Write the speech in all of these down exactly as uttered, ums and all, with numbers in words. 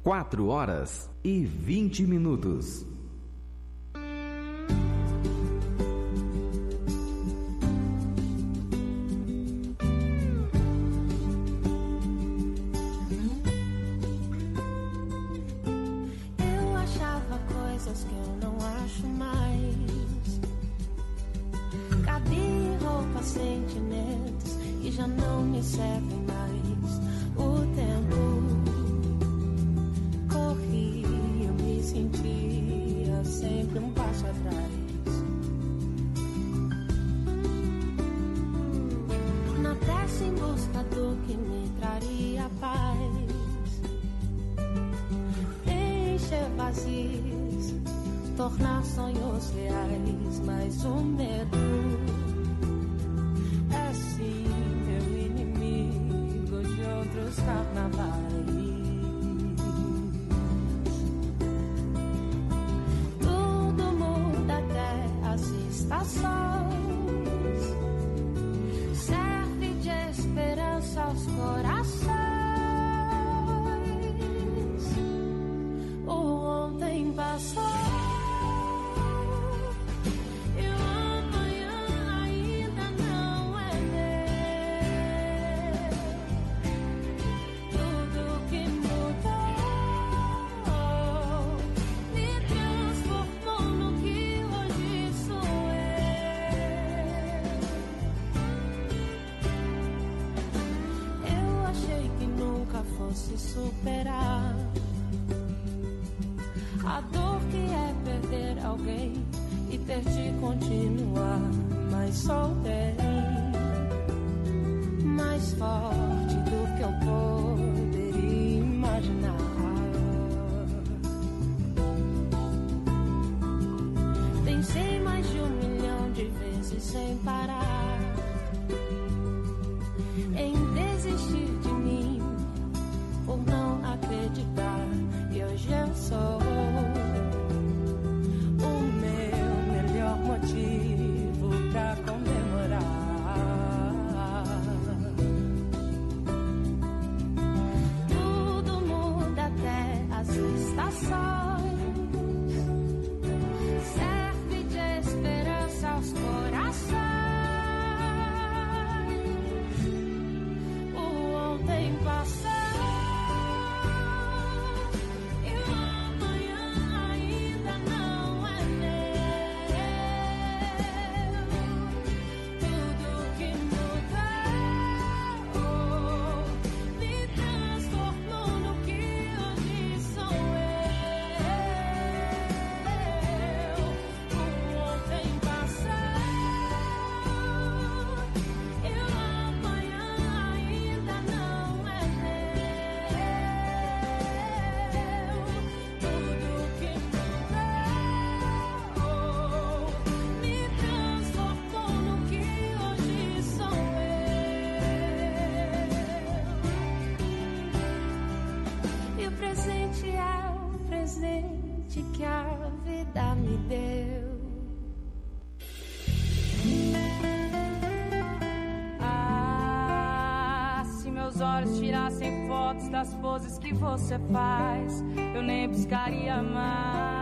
quatro horas e vinte minutos. Eu achava coisas que eu não acho mais. Cabia em roupas, sentimentos que já não me servem mais. O tempo corria, eu me sentia sempre um passo atrás. Na testa em busca do que me traria paz. Encher vazios, tornar sonhos reais. Mas o medo é sim meu inimigo de outros carnavais. Tudo muda até as estações. Serve de esperança aos corações. O ontem passou. Se superar a dor que é perder alguém e ter de continuar, mas soltei mais forte do que eu poderia imaginar. Pensei mais de um milhão de vezes sem parar em desistir de mim por não acreditar. E hoje eu sou o meu melhor motivo pra comemorar. Tudo muda até as estações. Serve de esperança aos corações. O ontem passou. Que a vida me deu. Ah, se meus olhos tirassem fotos das poses que você faz, eu nem buscaria mais.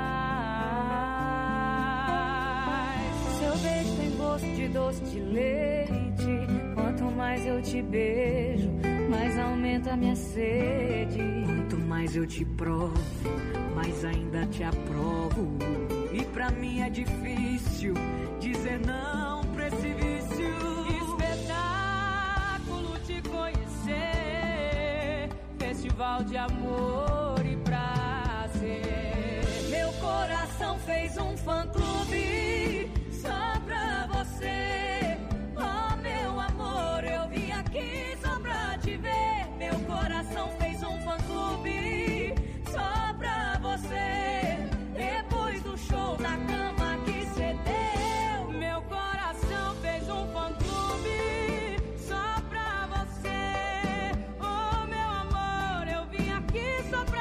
Seu beijo tem gosto de doce de leite. Quanto mais eu te beijo, mais aumenta a minha sede. Quanto mais eu te provo, mas ainda te aprovo. E pra mim é difícil dizer não pra esse vício. Espetáculo te conhecer, festival de amor e prazer. Meu coração fez um fã-clube só pra você. Oh, meu amor, eu vim aqui só pra te ver. Meu coração fez um fã-clube só pra você. Depois do show na cama que cê deu, meu coração fez um fã-clube só pra você. Oh, meu amor, eu vim aqui só pra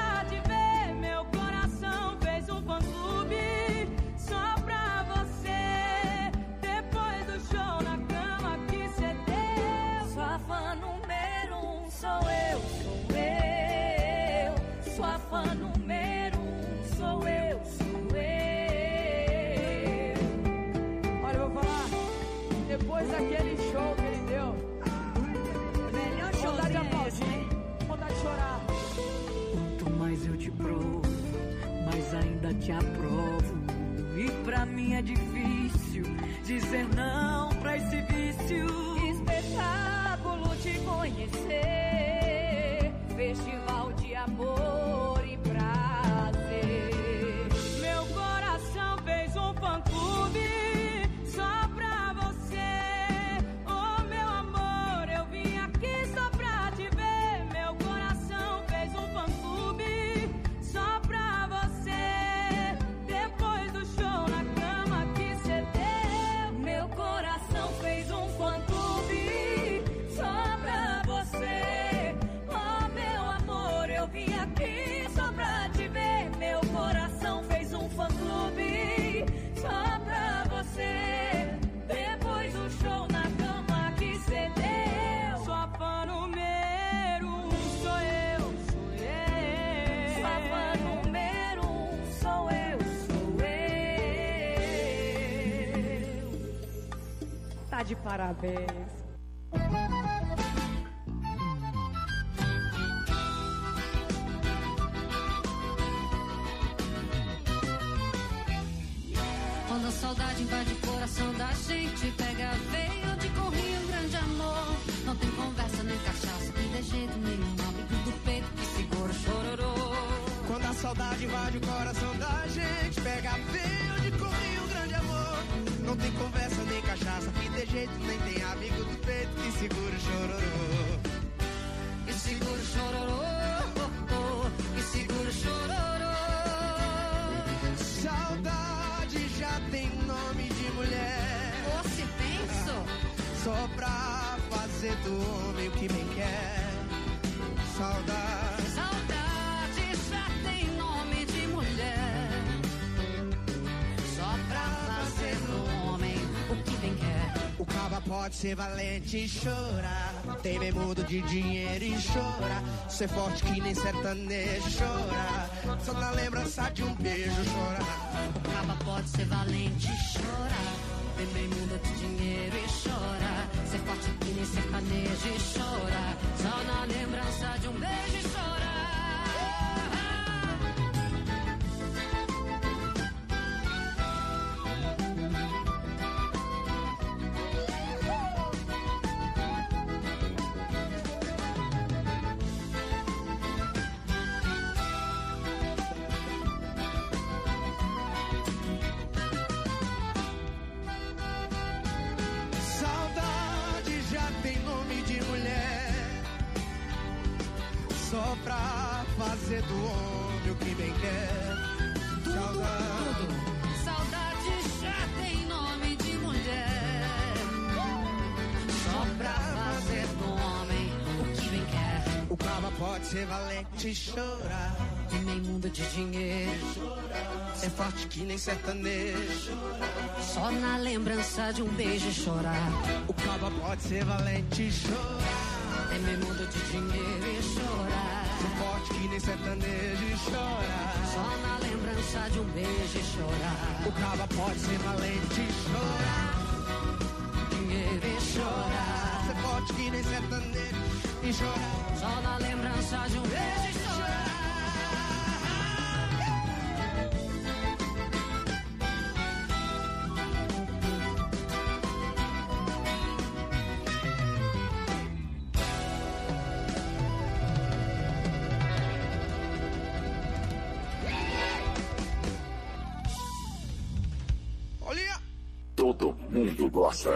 mas ainda te aprovo. E pra mim é difícil dizer não pra esse vício. Espetáculo te conhecer, festival de amor e prazer. Meu coração fez um fã-clube só pra você. Oh, meu amor, eu vim aqui só pra te ver. Meu coração fez um fã-clube só pra você. Depois do show na cama que cê deu, meu coração fez um fã-clube só pra você. Oh, meu amor, eu vim aqui só pra te ver. Meu coração fez um fã-clube só pra você. Depois do show na cama que cê deu, sua fã número um sou eu, sou eu. Sua fã número um sou eu, sou eu. Tá de parabéns. Quando a saudade invade o coração da gente, pega veio de correr um grande amor. Não tem conversa nem cachaça, que de jeito nenhum, amigo do peito que segura o chororô. Quando a saudade invade o coração da gente, pega veio de correr um grande amor. Não tem conversa nem cachaça, que de jeito nem tem amigo do peito que segura o chororô. Que segura o chororô, que segura o chororô. Saudade já tem nome de mulher. Ou se penso, Só pra fazer do homem o que bem quer. Saudade saudade já tem nome de mulher. Só pra fazer do homem o que bem quer. O caba pode ser valente e chorar. Tem bem mudo de dinheiro e chora. Ser forte que nem sertanejo chora. Só na lembrança de um beijo chora. O caba pode ser valente e chorar. Tem bem muda de dinheiro e chora. Ser forte que nem sertanejo e chora. Só na lembrança de um beijo e chora. Saudade já tem nome de mulher. Só pra fazer do homem o que bem quer. Saudade Saudade já tem nome de mulher. Só pra fazer do homem o que bem quer. O caba pode ser valente e chorar. Tem nem mundo de dinheiro. Ser forte que nem sertanejo. Só na lembrança de um beijo e chorar. O caba pode ser valente e chorar. Tem nem mundo de dinheiro e chorar. Ser forte que nem sertanejo e chorar. Só na lembrança de um beijo e chorar. O caba pode ser valente e chorar. Dinheiro e chorar. Ser forte que nem sertanejo e chorar. Só na lembrança de um beijo e chorar. Olha! Todo mundo gosta.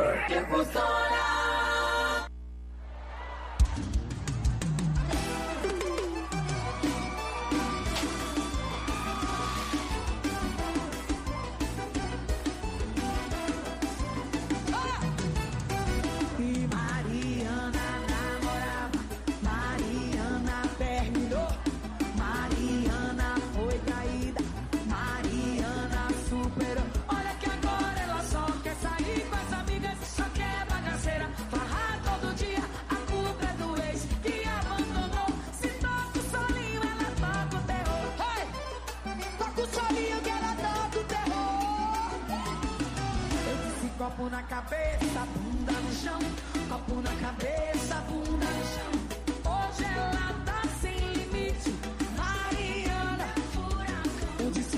E Mariana namorava, Mariana terminou, Mariana foi traída, Mariana superou. Olha que agora ela só quer sair com as amigas, só quer bagaceira, farra todo dia. A culpa é do ex que abandonou. Se toca o solinho, ela toca o terror. Hey! Toca o solinho que ela toca o terror. Eu disse copo na cabeça, bunda no chão. Copo na cabeça, bunda no chão. Hoje ela tá sem limite. Mariana, um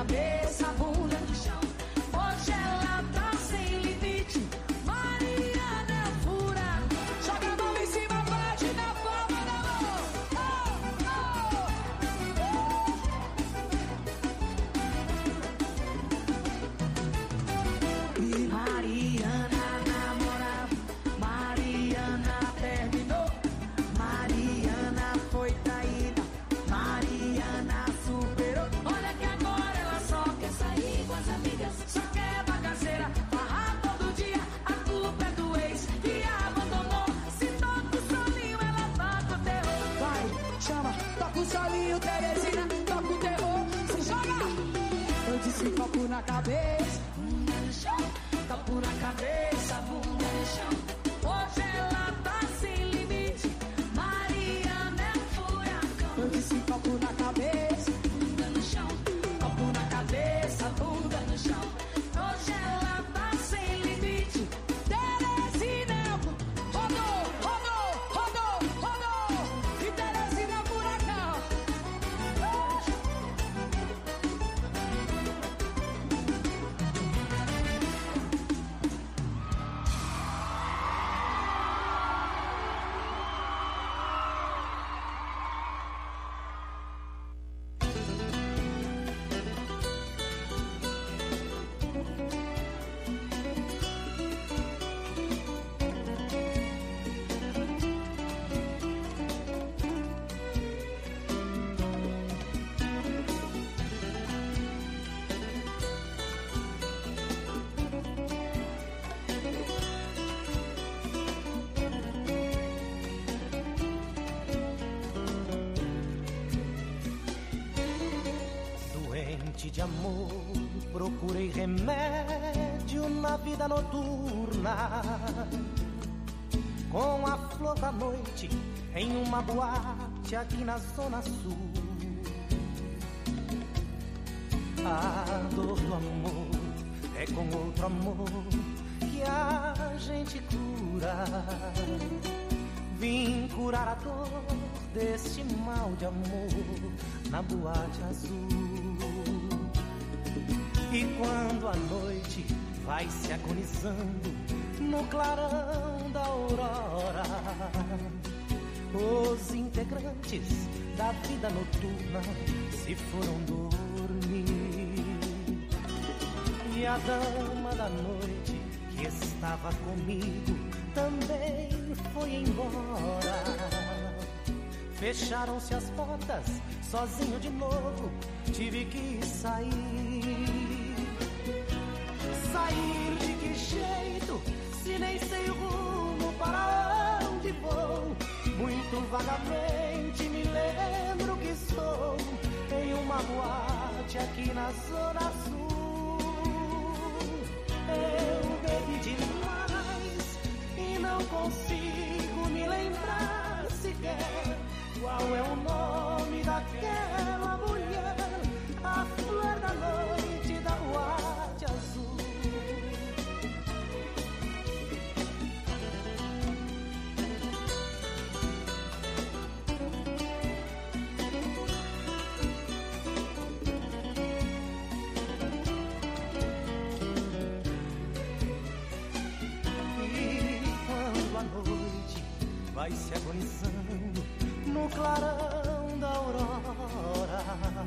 cabeça, bunda no chão. Hoje ela tá sem limite. Mariana é o furacão. Joga a mão em cima, bate na palma da mão. Oh, oh. E Mariana namorava, Mariana terminou. Mariana foi traída, Mariana superou. Olha que agora ela só quer sair com as amigas, só quer bagaceira, farra todo dia. A culpa é do ex que a abandonou. Se toca o solinho, ela toca o terror. Vai, chama, toca o solinho, Teresina, toca o terror. Se joga! Eu disse copo na cabeça, bunda no chão. Copo na cabeça, bunda no chão. Hoje ela tá sem limite. Mariana é um furacão. Eu disse copo na cabeça, bunda no chão. Copo na cabeça, bunda no chão. Hoje ela tá sem limite. Teresina rodou, rodou, rodou, rodou. E Teresina é um furacão. Doente de amor, procurei remédio na vida noturna. Com a flor da noite em uma boate aqui na zona sul. A dor do amor é com outro amor que a gente cura. Vim curar a dor deste mal de amor na boate azul. E quando a noite vai se agonizando no clarão da aurora, os integrantes da vida noturna se foram dormir. E a dama da noite que estava comigo também foi embora. Fecharam-se as portas, sozinho de novo tive que sair. Sair de que jeito, se nem sei o rumo para onde vou. Muito vagamente me lembro que estou em uma boate aqui na zona sul. Eu bebi demais e não consigo me lembrar sequer qual é o nome daquela mulher, a flor da noite da boate azul. Vai se agonizando no clarão da aurora,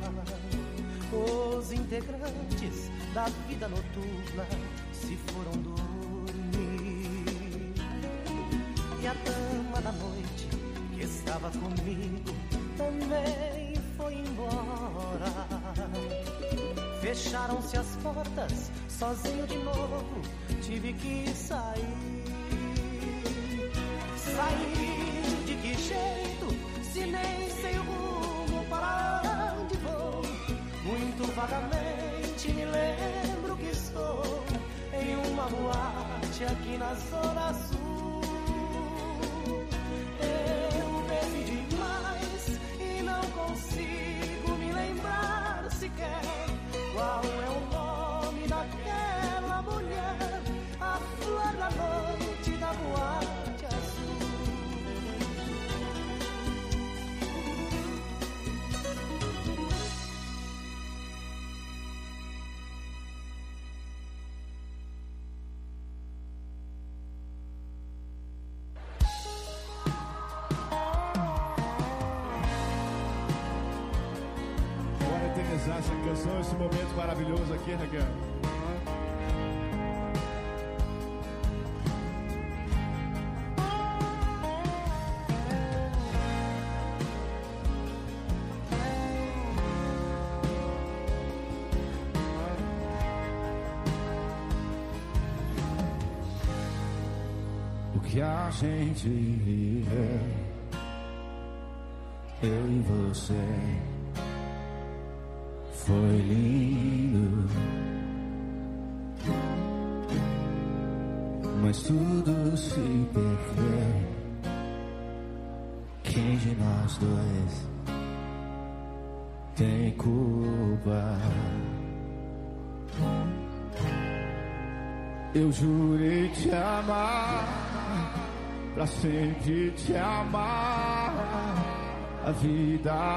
os integrantes da vida noturna se foram dormir. E a dama da noite que estava comigo também foi embora. Fecharam-se as portas, sozinho de novo tive que sair. Sair de que jeito, se nem sei o rumo para onde vou. Muito vagamente me lembro que estou em uma boate aqui na zona sul. Eu bebi demais e não consigo me lembrar sequer qual é o nome daquela mulher, a flor da noite da boate azul. finalizar essa canção, esse momento maravilhoso aqui, Raquel. O que a gente viveu, eu e você, foi lindo, mas tudo se perdeu. Quem de nós dois tem culpa? Eu jurei te amar, pra sempre te amar, a vida.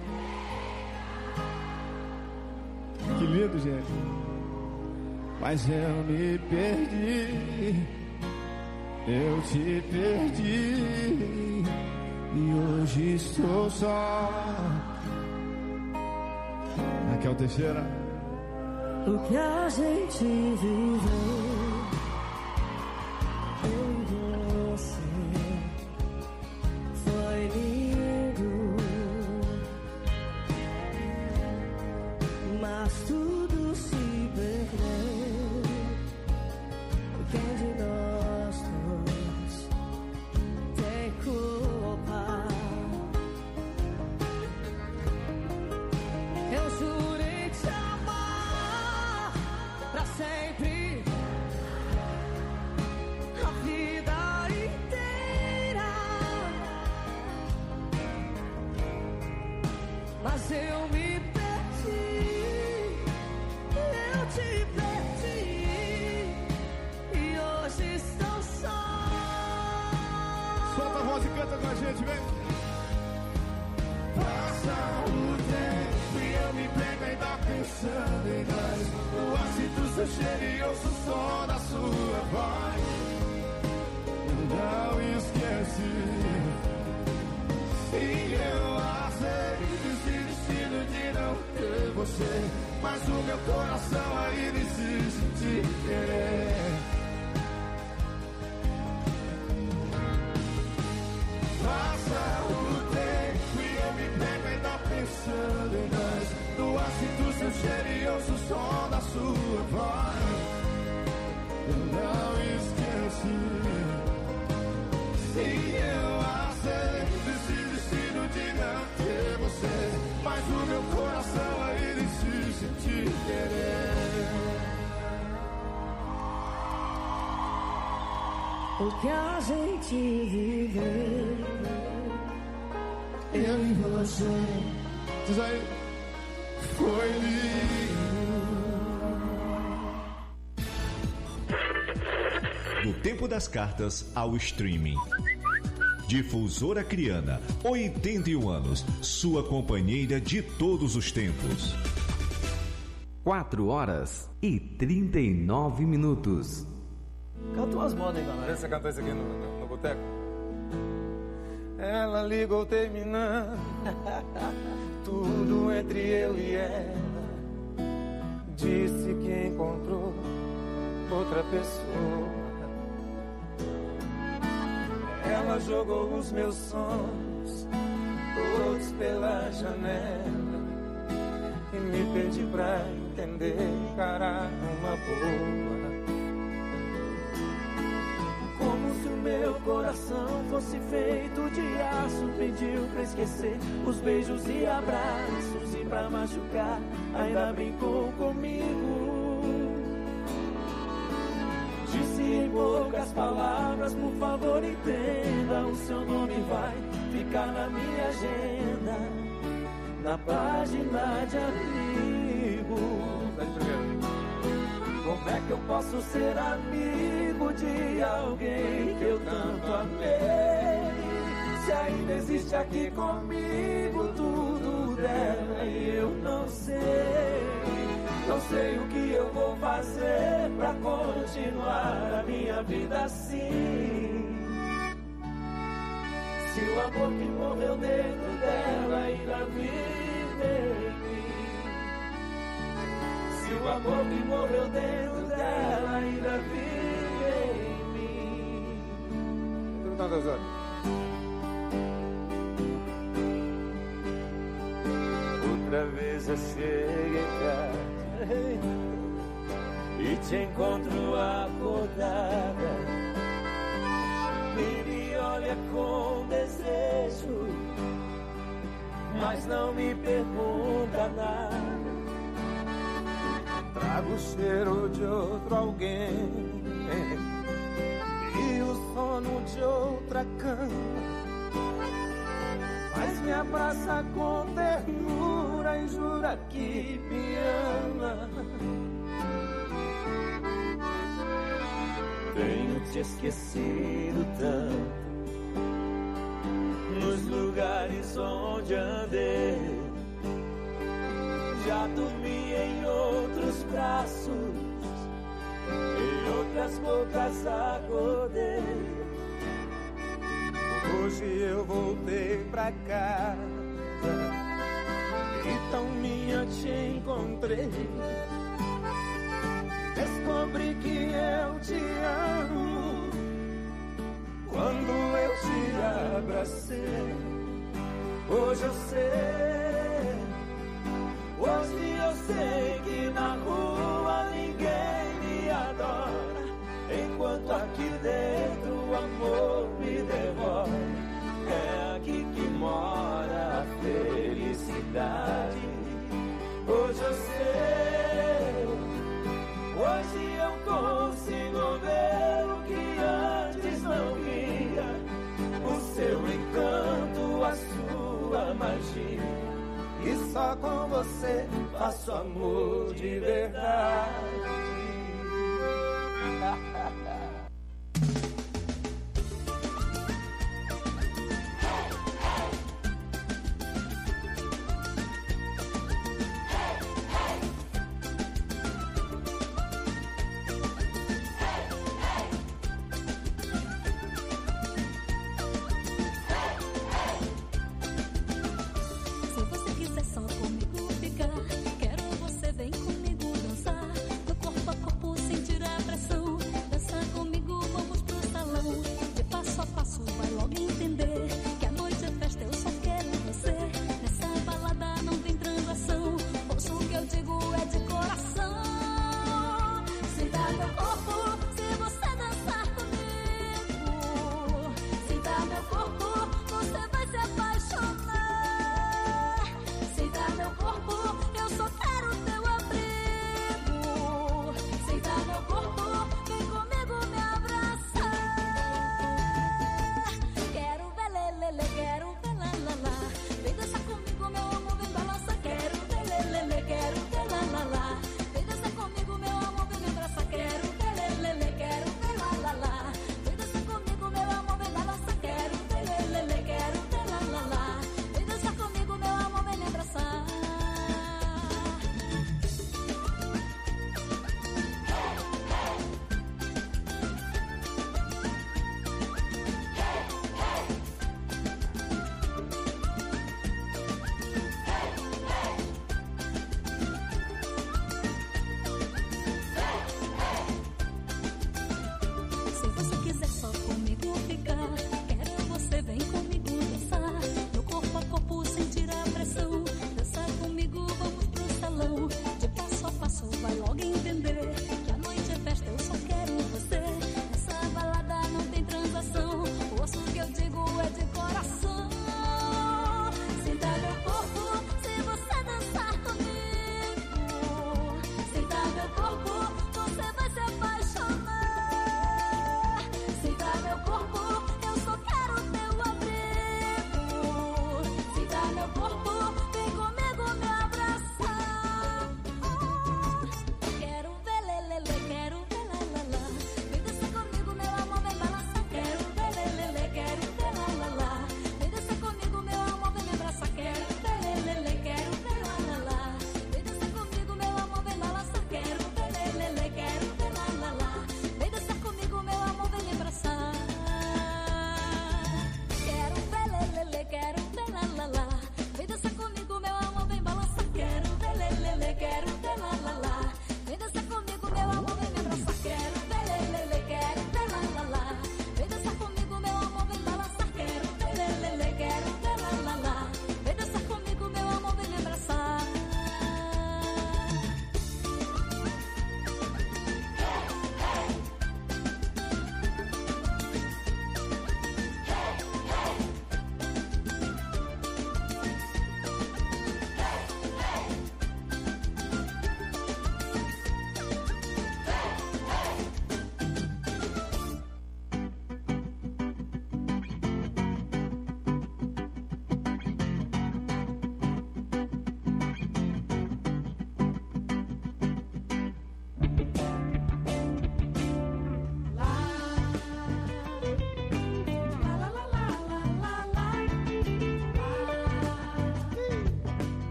Que lindo, gente. Mas eu me perdi, eu te perdi, e hoje estou só. Raquel Teixeira. O que a gente viveu, eu e você, foi lindo, mas tudo se perdeu. Quem de nós dois tem culpa? Eu jurei te amar pra sempre, a vida inteira, mas eu me perdi, eu te perdi, e hoje estou só. Solta a voz e canta com a gente, vem. Passa o tempo e eu me pego ainda pensando em nós. Eu sinto seu cheiro e ouço o som da sua voz. Não esquece. E eu aceito esse destino de não ter você, mas o meu coração ainda insiste em te querer. Passa o tempo e eu me pego ainda pensando em nós. No ar sinto seu cheiro e ouço o som da sua voz. Eu não esqueci. E eu aceito esse destino de não ter você, mas o meu coração ainda insiste em te querer. O que a gente viveu, Eu e você, Diz aí. foi lindo. Do tempo das cartas ao streaming. Difusora Criana, oitenta e um anos, sua companheira de todos os tempos. quatro horas e trinta e nove minutos. Canta umas modas aí, galera. Você cantou isso aqui no, no, no boteco? Ela ligou terminando tudo entre eu e ela. Disse que encontrou outra pessoa. Ela jogou os meus sonhos todos pela janela e me pedi pra entender, encarar numa boa. Como se o meu coração fosse feito de aço, pediu pra esquecer os beijos e abraços, e pra machucar ainda brincou comigo. Disse em poucas palavras, por favor entenda, o seu nome vai ficar na minha agenda, na página de amigo. Como é que eu posso ser amigo de alguém que eu tanto amei? Se ainda existe aqui comigo tudo dela e eu não sei. Não sei o que eu vou fazer pra continuar a minha vida assim. Se o amor que morreu dentro dela ainda vive em mim. O amor que morreu dentro dela ainda vive em mim. Tantas horas. Outra vez eu chego em casa e te encontro acordada. E me olha com desejo, mas não me pergunta nada. Trago o cheiro de outro alguém e o sono de outra cama, mas me abraça com ternura e jura que me ama. Tenho te esquecido tanto nos lugares onde andei. Já dormi em outros braços, em outras bocas acordei. Hoje eu voltei pra casa e tão minha te encontrei. Descobri que eu te amo quando eu te abracei. Hoje eu sei, hoje eu sei que na rua ninguém me adora, enquanto aqui dentro o amor me devora. É aqui que mora a felicidade. Hoje eu sei, hoje eu consigo ver o que antes não via, o seu encanto, a sua magia. E só com você faço amor de verdade. Quero você, vem comigo dançar. No corpo a corpo, sentir a pressão. Dançar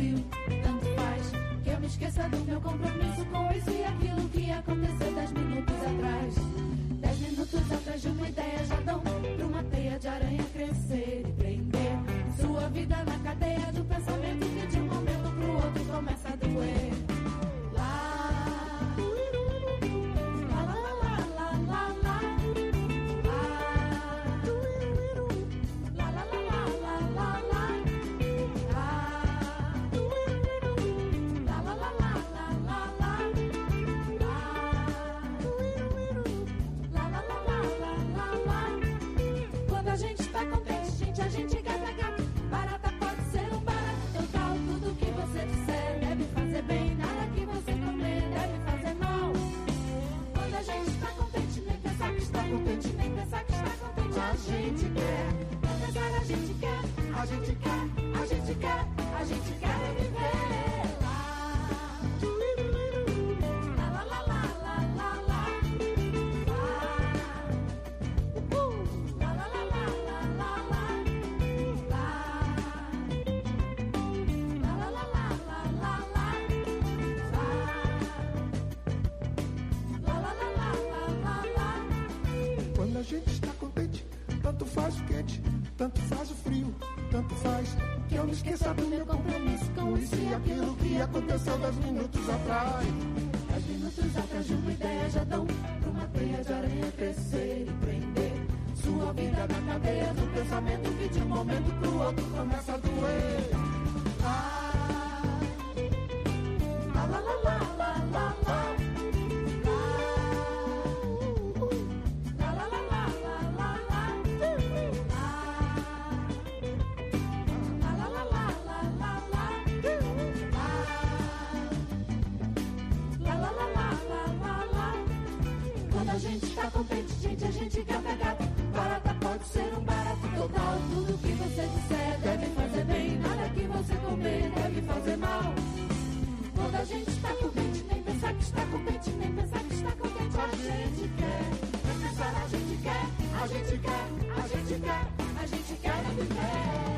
frio, tanto faz que eu me esqueça do meu compromisso com isso e aquilo que aconteceu dez minutos atrás. Dez minutos atrás de uma ideia já dão pra uma teia de aranha crescer e prender sua vida na cadeia do pensamento que de um momento pro outro começa a doer. A gente quer, a gente quer, a gente quer viver lá. La la la la la la la. La la la la la la la. La la la la la la la. La la la la la la la. Quando a gente está contente, tanto faz o quente, tanto faz o frio, tanto faz que eu me esqueça do meu compromisso com isso e aquilo que aconteceu dez minutos atrás. Dez minutos atrás de uma ideia já dão pra uma teia de aranha crescer e prender sua vida na cadeia do pensamento que de um momento pro outro começa a doer. Ah, la la la la la la la. A gente tá contente, gente, a gente gata, gata. Barata pode ser um barato total. Tudo que você disser deve fazer bem. Nada que você comer deve fazer mal. Quando a gente tá contente, nem pensar que está contente, nem pensar que está contente. A gente quer, nem pensar, a gente quer, a gente quer, a gente quer, a gente quer viver.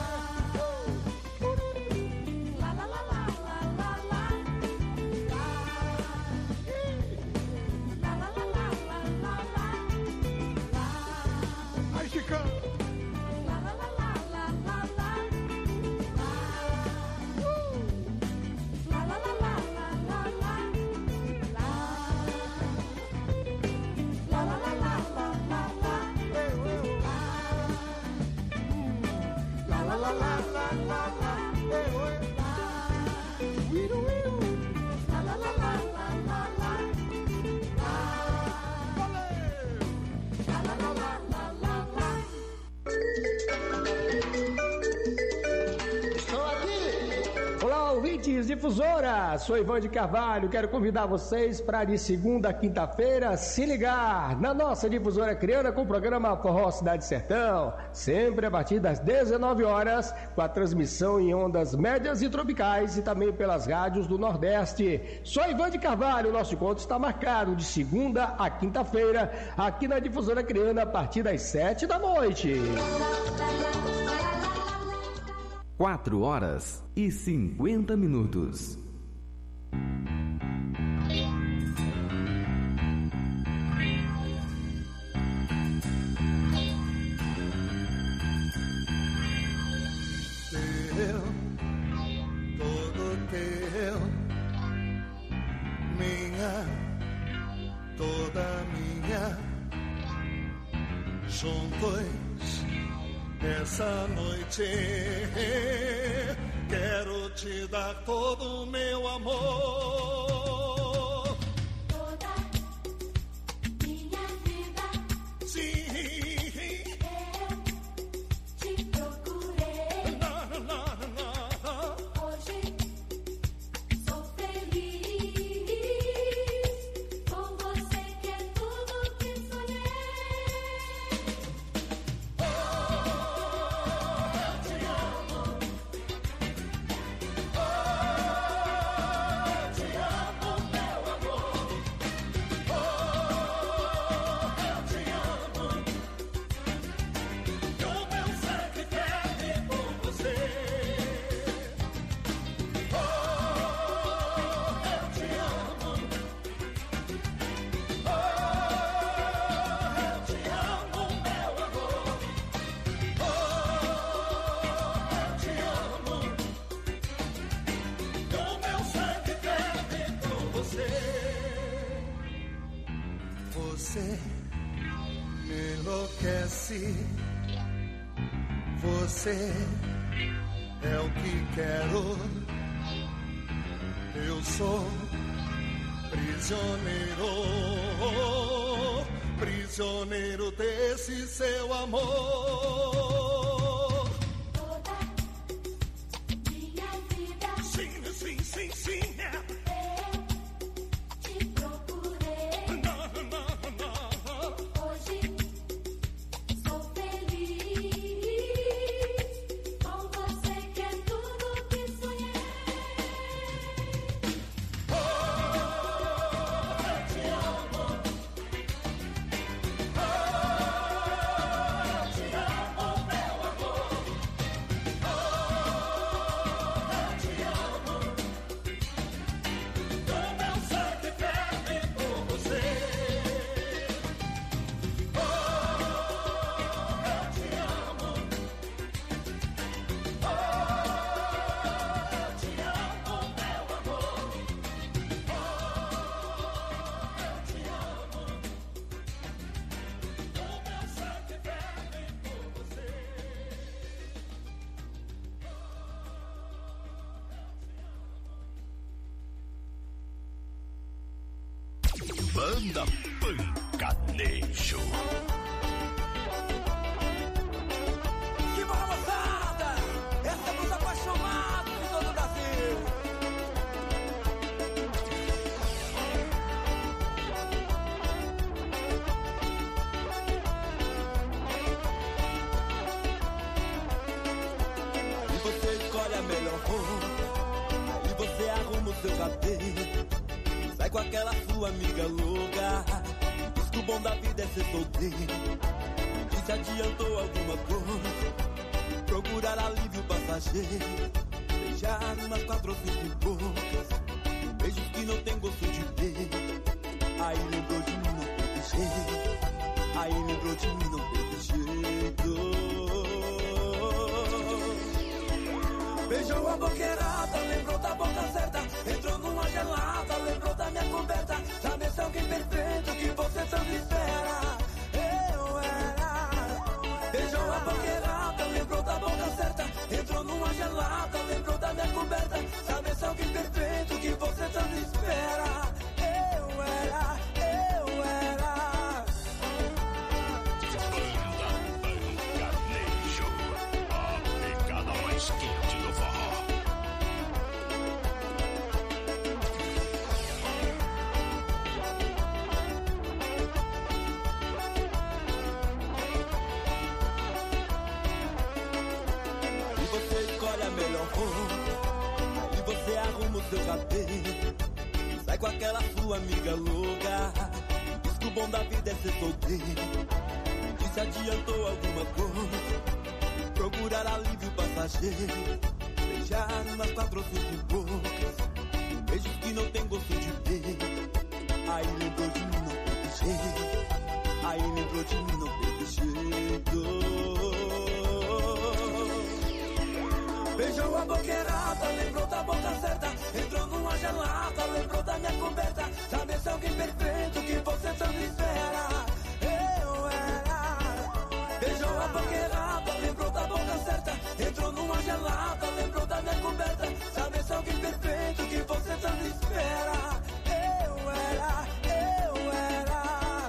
Difusora, sou Ivan de Carvalho, quero convidar vocês para de segunda a quinta-feira se ligar na nossa Difusora Criana com o programa Forró Cidade Sertão, sempre a partir das dezenove horas, com a transmissão em ondas médias e tropicais e também pelas rádios do Nordeste. Sou Ivan de Carvalho, nosso encontro está marcado de segunda a quinta-feira aqui na Difusora Criana a partir das sete da noite. Quatro horas e cinquenta minutos. Teu, todo teu, minha, toda minha, juntos. Essa noite quero te dar todo o meu amor. Toda minha vida. Sim. Eu te procurei. Não, não, não, não. Hoje sou feliz. Com você que é tudo que sonhei. Oh, eu te amo. esquece. Você é o que quero. Eu sou prisioneiro, prisioneiro desse seu amor. Toda minha vida, sim, sim, sim, sim. Banda Pancanejo. Que bora, moçada! Essa é dos apaixonados de todo o Brasil. E você escolhe a melhor roupa, e você arruma o seu cabelo. Sai com aquela sua amiga louca. Diz que o bom da vida é ser solteiro. E se adiantou alguma coisa, procurar alívio passageiro. Beijar umas quatro ou cinco bocas, beijos que não tem gosto de beijo. Aí lembrou de mim, não teve jeito. Aí lembrou de mim, não teve jeito. Beijou a boqueirada, lembrou da boca certa. Entrou numa gelada, lembrou da minha coberta. Sabe se alguém perfeito que você tanto espera. Eu era. Beijou a boqueirada, lembrou da boca certa. Entrou numa gelada, lembrou da minha coberta. Sabe se alguém perfeito que você tanto espera. Eu era, eu era. Banda Pancanejo, a pegada mais quente do forró. E você arruma o seu cabelo. Sai com aquela sua amiga louca. Diz que o bom da vida é ser solteiro. E se adiantou alguma coisa, procurar alívio passageiro. Beijar umas quatro ou cinco bocas, beijos que não tem gosto de beijo. Aí lembrou de mim, não teve jeito. Aí lembrou de mim, não teve jeito. Beijou a boqueirada, lembrou da boca certa. Entrou numa gelada, lembrou da minha coberta. Sabe se alguém perfeito que você tanto espera. Eu era. Beijou a boqueirada, lembrou da boca certa. Entrou numa gelada, lembrou da minha coberta. Sabe se alguém perfeito que você tanto espera. Eu era, eu era.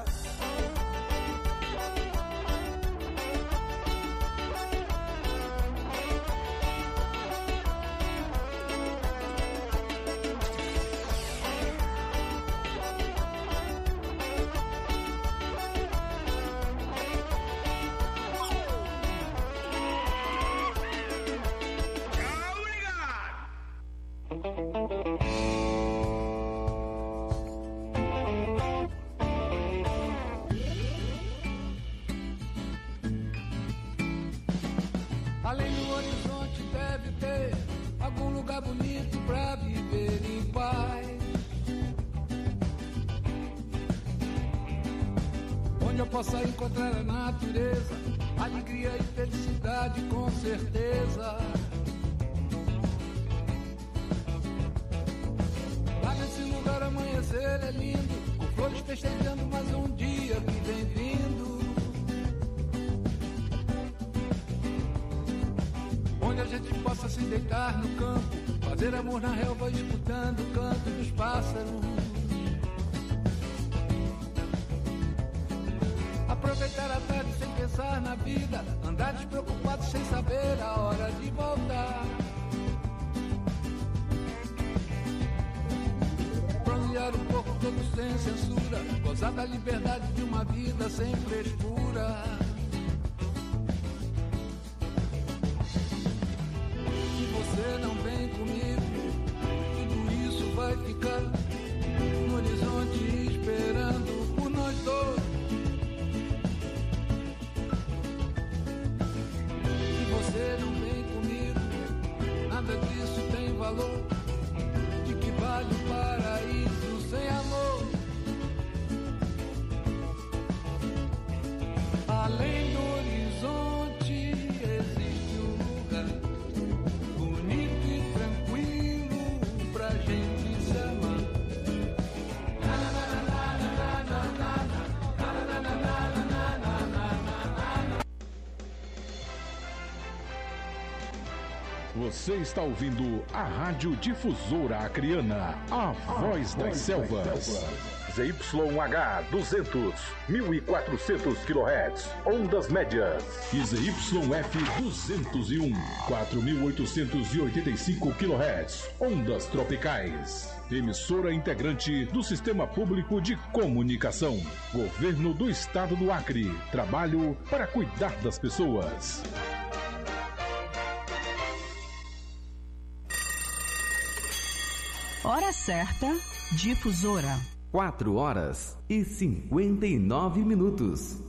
Além do horizonte deve ter algum lugar bonito pra viver em paz, onde eu possa encontrar a natureza, alegria e felicidade com certeza. Lá nesse lugar amanhecer é lindo, com flores festejando mais um dia que vem vindo. onde a gente possa se deitar no campo, fazer amor na relva escutando o canto dos pássaros. Aproveitar a tarde sem pensar na vida, andar despreocupado sem saber a hora de voltar. Bronzear um pouco todo sem censura, gozar da liberdade de uma vida sem frescura. Se você não vem comigo, tudo isso vai ficar no horizonte esperando por nós dois. Você não vem comigo, nada disso tem valor. De que vale o paraíso sem amor? Além do horizonte existe um lugar bonito e tranquilo pra gente se amar. Você está ouvindo a Rádio Difusora Acreana, a, a voz, das, das selvas. selvas. Z Y H duzentos, mil e quatrocentos quilohertz, ondas médias. E Z Y F duzentos e um, quatro mil oitocentos e oitenta e cinco quilohertz, ondas tropicais. Emissora integrante do Sistema Público de Comunicação. Governo do Estado do Acre. Trabalho para cuidar das pessoas. Hora certa, Difusora. Quatro horas e cinquenta e nove minutos.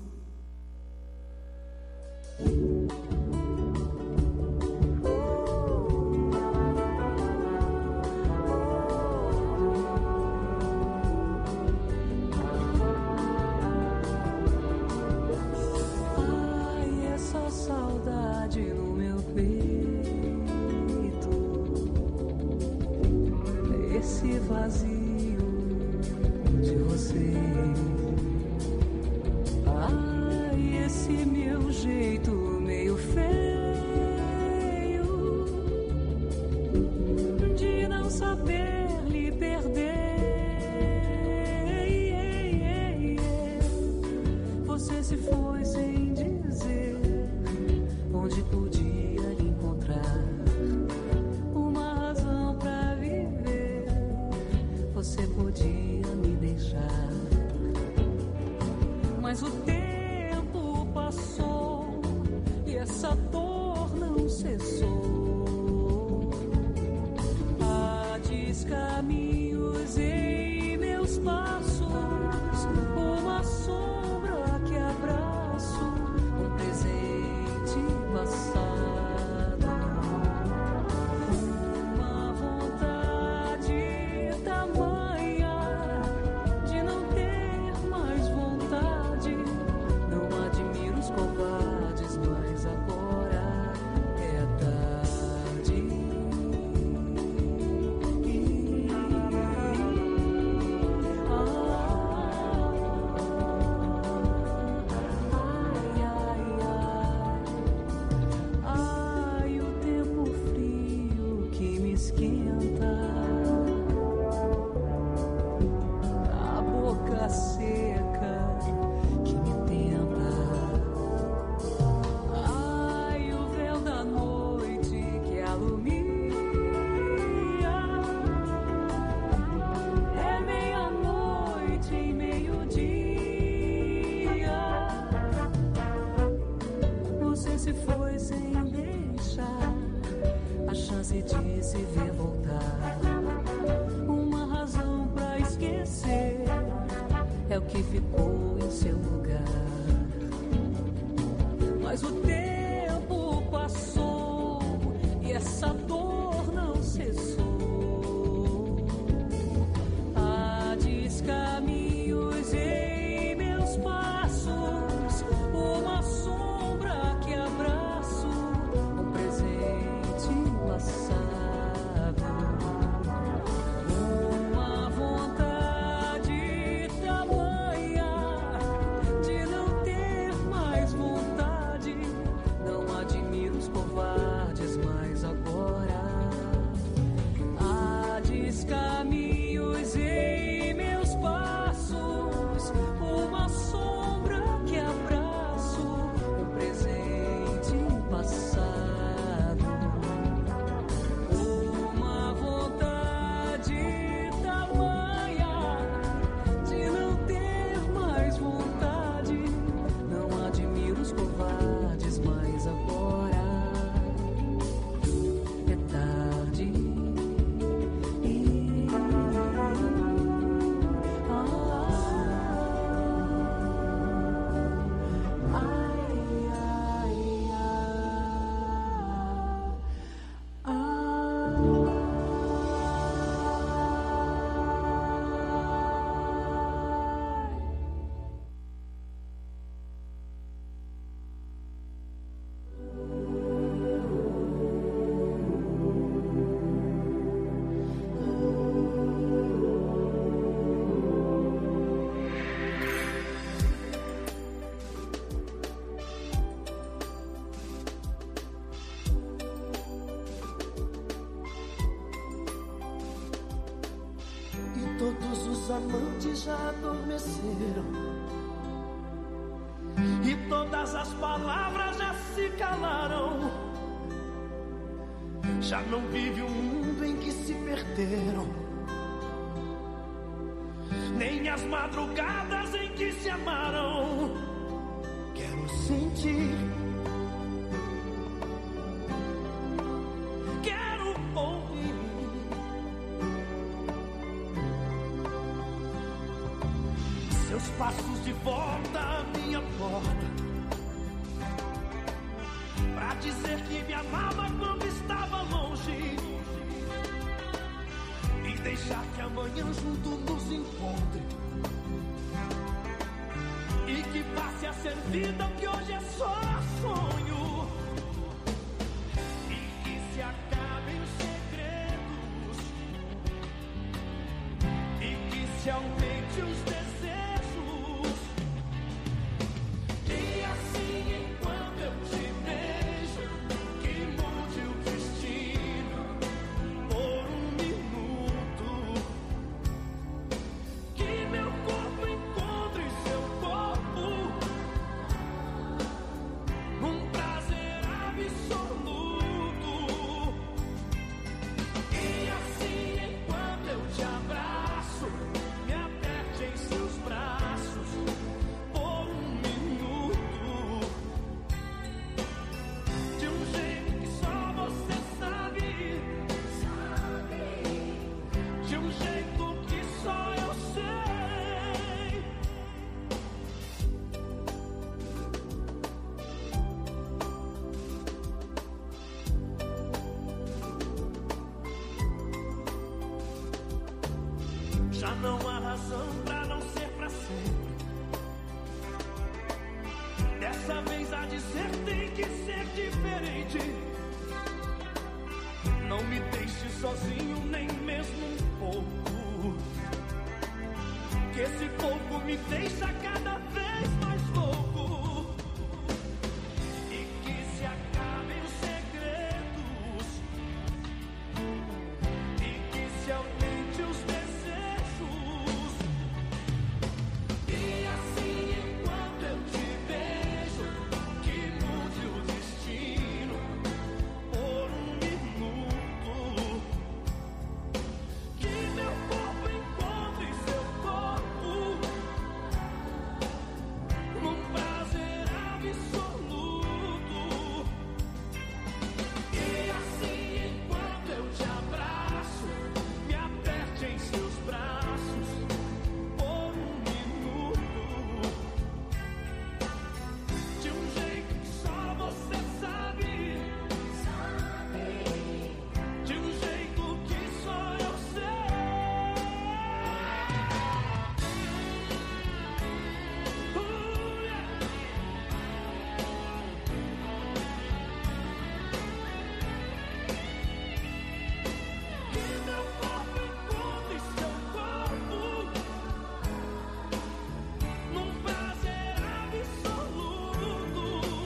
Ai, essa saudade no meu peito, esse vazio de você. Ai, esse meu jeito meio feio de não saber lhe perder. Você se foi sem dizer onde podia encontrar uma razão pra viver. Você podia me deixar, mas o tempo passou e essa dor não cessou. Há descaminhos em meus passos, uma sombra que abraço, um presente passado. De se ver voltar, uma razão pra esquecer é o que ficou em seu lugar. Mas o tempo passou e essa dor não cessou. Há descaminhos em meus passos, uma sombra que abraço, um presente passado. Uma vontade tamanha de não ter mais vontade. Não admiro os covardes, Meus amantes já adormeceram e todas as palavras já se calaram. Já não vive o mundo em que se perderam, nem as madrugadas em que se amaram. Quero sentir, quero ouvir seus passos de volta à minha porta, pra dizer que me amava quando estava longe, e deixar que amanhã junto nos encontre, e que passe a ser vida o que hoje é só sonho, e que se acabem os segredos, e que se aumente os desejos. E assim, enquanto eu te beijo, que mude o destino por um minuto, que meu corpo encontre seu corpo num prazer absoluto. E assim, enquanto eu te abraço, me aperte em seus braços por um minuto, de um jeito que só você sabe, de um jeito que só eu sei. Já não há razão pra não ser pra sempre. Dessa vez a dizer tem que ser diferente. Não me deixe sozinho nem mesmo um pouco, que esse pouco me deixa cada vez mais louco. E que se acabem os segredos, e que se aumente os desejos. E assim, enquanto eu te beijo, que mude o destino por um minuto, que meu corpo encontre seu corpo num prazer absoluto. E assim, enquanto eu te abraço, me aperte em seus braços por um minuto, de um jeito que só você sabe, de um jeito que só eu sei. Uh, yeah. Que meu corpo encontre seu corpo num prazer absoluto.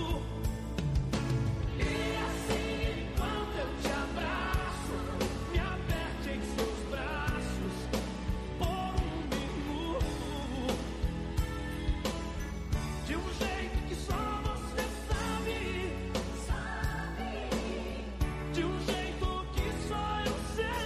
E assim, enquanto eu te abraço, me aperte em seus braços por um minuto, de um jeito que só você sabe, de um jeito que só eu sei.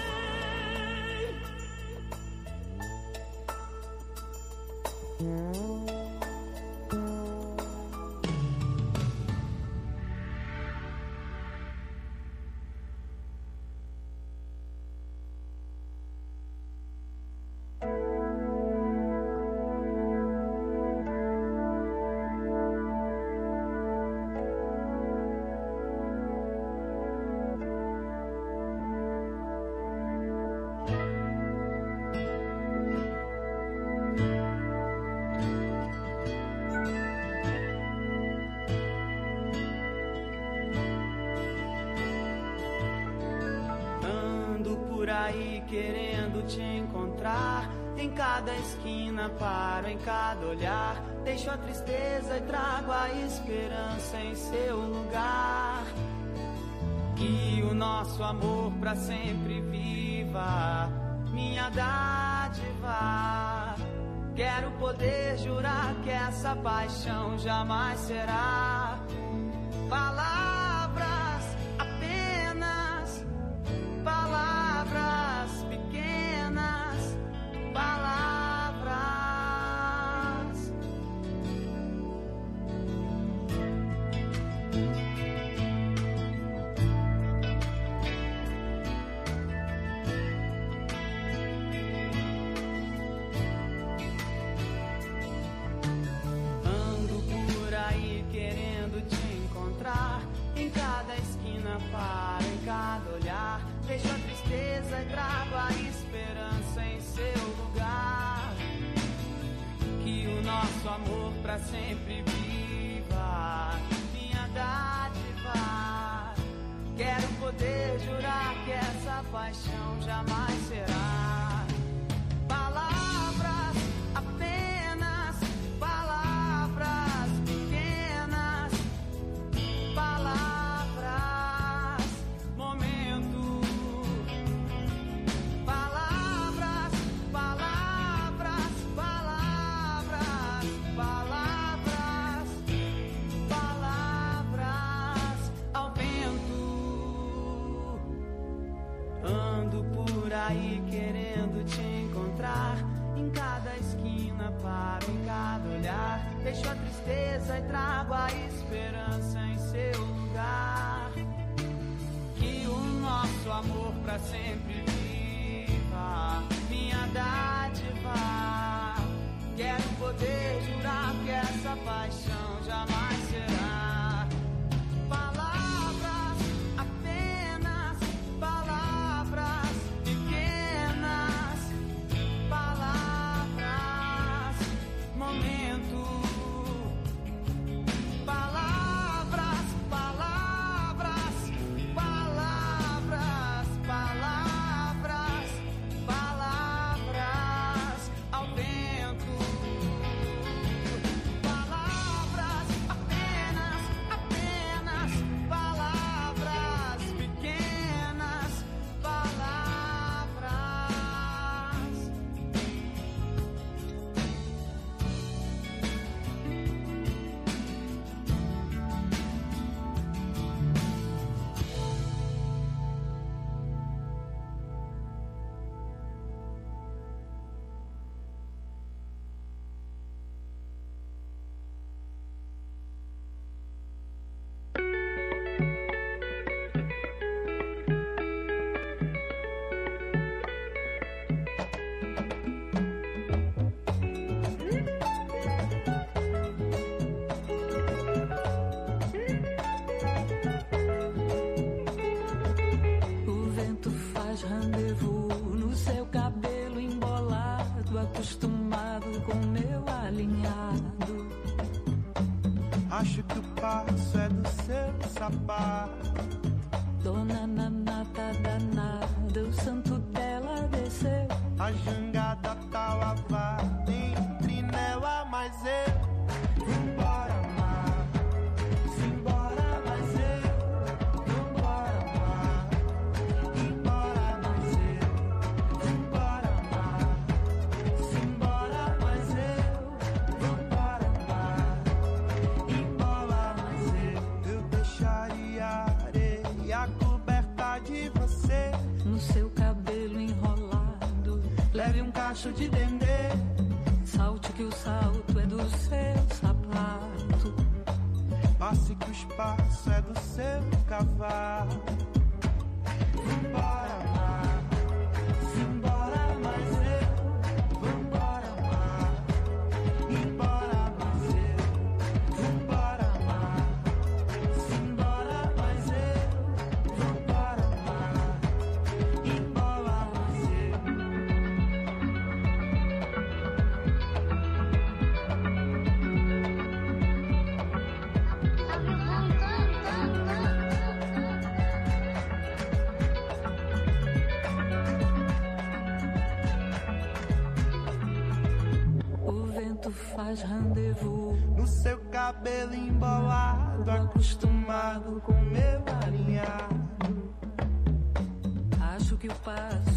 Ando por aí querendo te encontrar, em cada esquina paro, em cada olhar, deixo a tristeza e trago a esperança em seu lugar. Que o nosso amor pra sempre viva, minha dádiva dádiva. Quero poder jurar que essa paixão jamais será palavras, apenas palavras pequenas, palavras. Em cada esquina paro, em cada olhar, deixo a tristeza e trago a esperança em seu lugar. Que o nosso amor pra sempre viva, minha dádiva. Quero poder jurar que essa paixão jamais será palavras, apenas palavras pequenas, palavras, momento, palavras, palavras, palavras, palavras, palavras ao vento. Ando por aí querendo te encontrar, em cada esquina paro, em cada olhar, deixo a tristeza e trago a esperança em seu lugar. Que o nosso amor pra sempre viva, minha dádiva. Quero poder jurar que essa paixão jamais será palavras, apenas palavras pequenas, palavras, momento, palavras, palavras, palavras, palavras, palavras ao vento, palavras, apenas, apenas palavras pequenas, palavras. O vento faz rendezvous no seu cabelo embolado, acostumado com meu alinhado. Acho que o passo é do seu sapato. Dona Nanata danada, o santo dela desceu. A jangada tá lavada entre nela, mas eu vambora amar, simbora, mas eu vambora amar, embora, mas eu vambora amar, simbora, mas eu vambora amar, embora, mas eu eu deixaria a areia coberta de você. No seu cabelo enrolado, Leve um cacho de dendê, salte que o salto é do seu sapato. passe que o espaço é do seu cavalo. Vambora amar, simbora, mas eu vambora amar, embora, mas eu vambora amar, simbora, mas eu vambora amar, embora, mas eu. Faz rendezvous no seu cabelo embolado, acostumado com meu alinhado. Acho que o passo